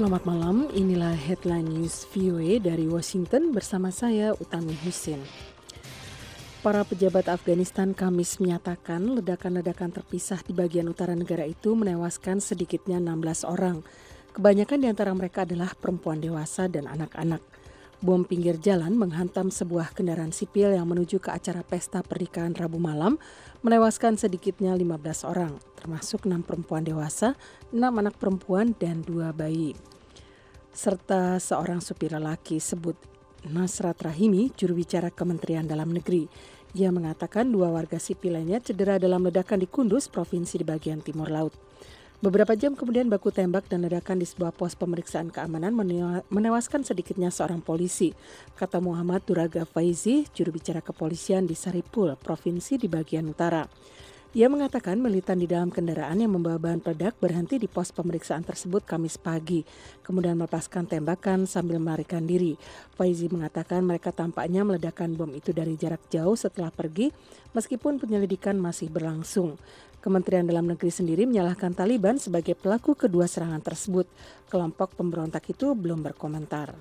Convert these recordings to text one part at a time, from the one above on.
Selamat malam, inilah headline news VOA dari Washington bersama saya Utami Husin. Para pejabat Afghanistan Kamis menyatakan ledakan-ledakan terpisah di bagian utara negara itu menewaskan sedikitnya 16 orang. Kebanyakan di antara mereka adalah perempuan dewasa dan anak-anak. Bom pinggir jalan menghantam sebuah kendaraan sipil yang menuju ke acara pesta pernikahan Rabu malam, menewaskan sedikitnya 15 orang, termasuk 6 perempuan dewasa, 6 anak perempuan, dan 2 bayi. Serta seorang supir lelaki sebut Nasrat Rahimi, juru bicara Kementerian Dalam Negeri. Ia mengatakan 2 warga sipil lainnya cedera dalam ledakan di Kunduz, provinsi di bagian timur laut. Beberapa jam kemudian baku tembak dan ledakan di sebuah pos pemeriksaan keamanan menewaskan sedikitnya seorang polisi, kata Muhammad Duraga Faizi, juru bicara kepolisian di Saripul, provinsi di bagian utara. Ia mengatakan militan di dalam kendaraan yang membawa bahan peledak berhenti di pos pemeriksaan tersebut Kamis pagi, kemudian melepaskan tembakan sambil melarikan diri. Faizi mengatakan mereka tampaknya meledakkan bom itu dari jarak jauh setelah pergi, meskipun penyelidikan masih berlangsung. Kementerian Dalam Negeri sendiri menyalahkan Taliban sebagai pelaku kedua serangan tersebut. Kelompok pemberontak itu belum berkomentar.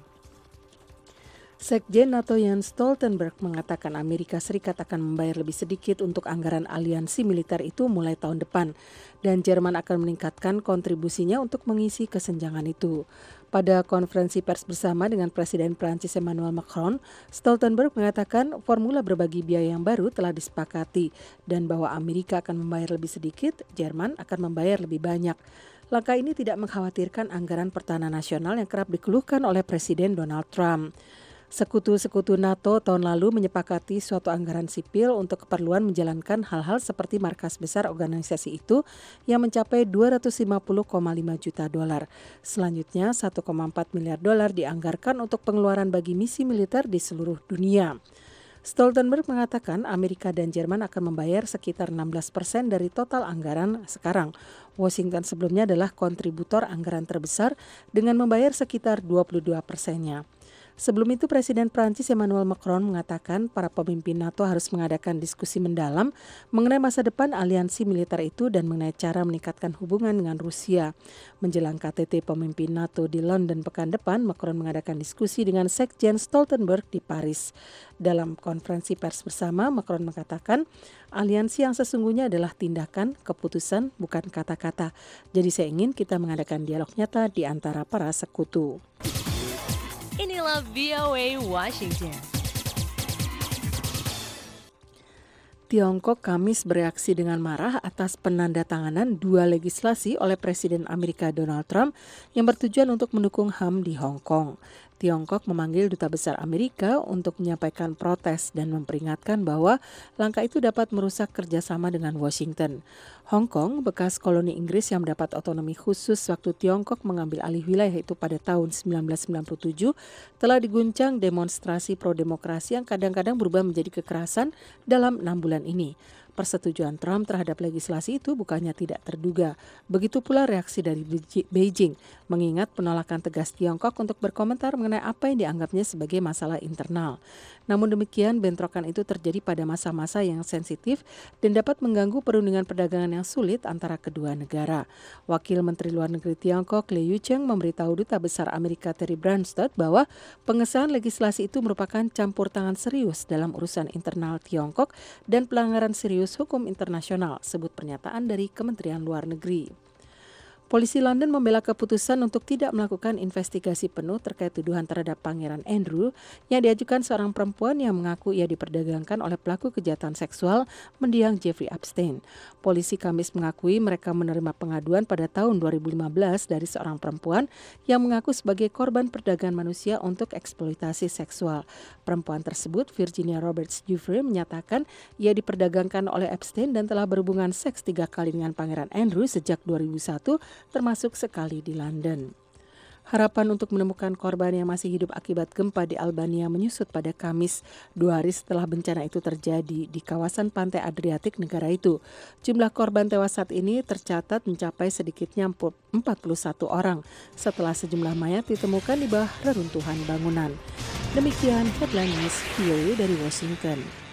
Sekjen NATO Jens Stoltenberg mengatakan Amerika Serikat akan membayar lebih sedikit untuk anggaran aliansi militer itu mulai tahun depan, dan Jerman akan meningkatkan kontribusinya untuk mengisi kesenjangan itu. Pada konferensi pers bersama dengan Presiden Prancis Emmanuel Macron, Stoltenberg mengatakan formula berbagi biaya yang baru telah disepakati dan bahwa Amerika akan membayar lebih sedikit, Jerman akan membayar lebih banyak. Langkah ini tidak mengkhawatirkan anggaran pertahanan nasional yang kerap dikeluhkan oleh Presiden Donald Trump. Sekutu-sekutu NATO tahun lalu menyepakati suatu anggaran sipil untuk keperluan menjalankan hal-hal seperti markas besar organisasi itu yang mencapai 250,5 juta dolar. Selanjutnya 1,4 miliar dolar dianggarkan untuk pengeluaran bagi misi militer di seluruh dunia. Stoltenberg mengatakan Amerika dan Jerman akan membayar sekitar 16% dari total anggaran sekarang. Washington sebelumnya adalah kontributor anggaran terbesar dengan membayar sekitar 22%-nya. Sebelum itu, Presiden Prancis Emmanuel Macron mengatakan para pemimpin NATO harus mengadakan diskusi mendalam mengenai masa depan aliansi militer itu dan mengenai cara meningkatkan hubungan dengan Rusia. Menjelang KTT pemimpin NATO di London pekan depan, Macron mengadakan diskusi dengan Sekjen Stoltenberg di Paris. Dalam konferensi pers bersama, Macron mengatakan aliansi yang sesungguhnya adalah tindakan, keputusan, bukan kata-kata. Jadi saya ingin kita mengadakan dialog nyata di antara para sekutu. Inilah VOA Washington. Tiongkok Kamis bereaksi dengan marah atas penandatanganan 2 legislasi oleh Presiden Amerika Donald Trump yang bertujuan untuk mendukung HAM di Hong Kong. Tiongkok memanggil Duta Besar Amerika untuk menyampaikan protes dan memperingatkan bahwa langkah itu dapat merusak kerjasama dengan Washington. Hong Kong, bekas koloni Inggris yang mendapat otonomi khusus waktu Tiongkok mengambil alih wilayah itu pada tahun 1997, telah diguncang demonstrasi pro-demokrasi yang kadang-kadang berubah menjadi kekerasan dalam 6 bulan ini. Persetujuan Trump terhadap legislasi itu bukannya tidak terduga. Begitu pula reaksi dari Beijing, mengingat penolakan tegas Tiongkok untuk berkomentar mengenai apa yang dianggapnya sebagai masalah internal. Namun demikian, bentrokan itu terjadi pada masa-masa yang sensitif dan dapat mengganggu perundingan perdagangan yang sulit antara kedua negara. Wakil Menteri Luar Negeri Tiongkok, Lee Yucheng, memberitahu Duta Besar Amerika Terry Branstad bahwa pengesahan legislasi itu merupakan campur tangan serius dalam urusan internal Tiongkok dan pelanggaran serius hukum internasional, sebut pernyataan dari Kementerian Luar Negeri. Polisi London membela keputusan untuk tidak melakukan investigasi penuh terkait tuduhan terhadap Pangeran Andrew yang diajukan seorang perempuan yang mengaku ia diperdagangkan oleh pelaku kejahatan seksual mendiang Jeffrey Epstein. Polisi Kamis mengakui mereka menerima pengaduan pada tahun 2015 dari seorang perempuan yang mengaku sebagai korban perdagangan manusia untuk eksploitasi seksual. Perempuan tersebut, Virginia Roberts Giuffre, menyatakan ia diperdagangkan oleh Epstein dan telah berhubungan seks 3 kali dengan Pangeran Andrew sejak 2001, termasuk sekali di London. Harapan untuk menemukan korban yang masih hidup akibat gempa di Albania menyusut pada Kamis, 2 hari setelah bencana itu terjadi di kawasan pantai Adriatik negara itu. Jumlah korban tewas saat ini tercatat mencapai sedikitnya 41 orang setelah sejumlah mayat ditemukan di bawah reruntuhan bangunan. Demikian headline news VOA dari Washington.